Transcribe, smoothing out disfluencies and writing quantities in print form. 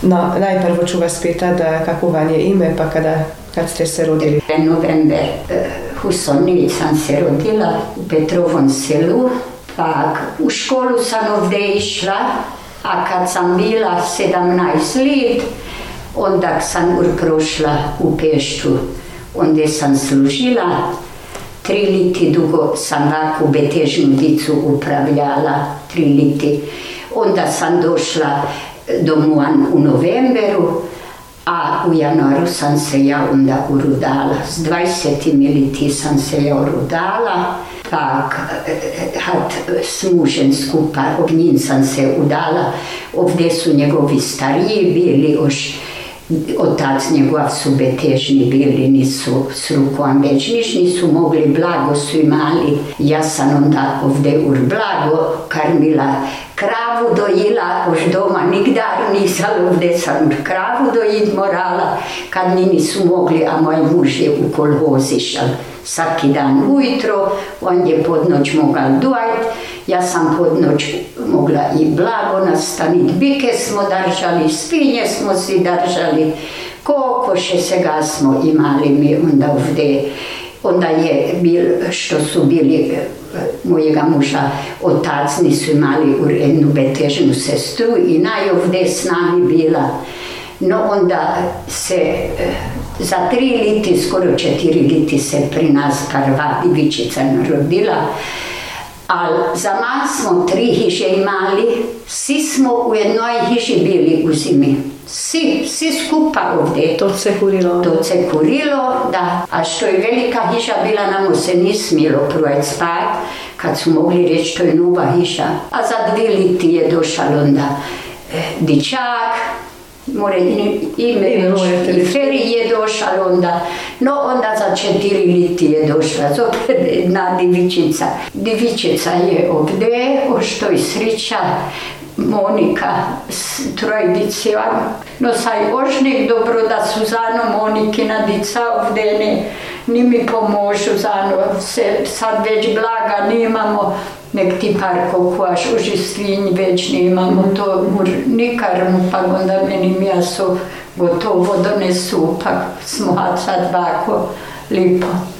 No, najprvo ću vas pitati kako vam je ime, pa kad ste se rodili? November Husonjević sam se rodila u Petrovom selu, pa u školu sam ovdje išla, a kad sam bila 17 let, onda sam prošla u Peštu, onda sam služila, 3 leti dugo sam ovako betežnu dicu upravljala, 3 leti. Onda sam došla domovan u novemberu, a u januaru sam se ja onda urudala. S 20 leti sam se ja urudala, pa s mužem skupa, ob njim sam se udala. Ovdje su njegovi stariji bili, otac njegov su betežni bili, nisu s rukom već nisu mogli, blago su imali. Ja sam onda ovdje ur blago karmila, kravu dojila, už doma nigdar nisam, ovdje sam kravu dojit morala, kad ni nisu mogli, a moj muž je u kolhozi šel. Svaki dan ujutro, on je pod noć mogla dojit, ja sam pod noć mogla i blago nastanit, bike smo držali, svinje smo si držali, kokoše svega smo imali mi onda ovdje. Onda je bil, što su bili mojega muža, otac nisu imali jednu betežnu sestru i ovdje s nami bila. No onda se za 3 leti, skoro 4 leti se pri nas prva divičica narodila, ali za manj smo 3 hiše imali, svi smo u jednoj hiši bili u zimi. Svi skupa ovdje. To se kurilo. To se kurilo, da. A što je velika hiša bila, nam se ni smjelo projeti spat, kad su mogli reći to je nova hiša. A za 2 leti je došao onda dičak, i Feri je došao onda, no onda za 4 leti je došla zopet jedna divičica. Divičica je ovdje, što je srića, Monika s 3 dicima. No saj ožnik dobro da su zano Monikina dica ovdje ni mi pomožu zano, sad već blaga nimamo, nek ti par kokoš, uži svinj već nimamo, to nikarmu, pa onda meni mjaso gotovo donesu, pa smo sad ovako lipo.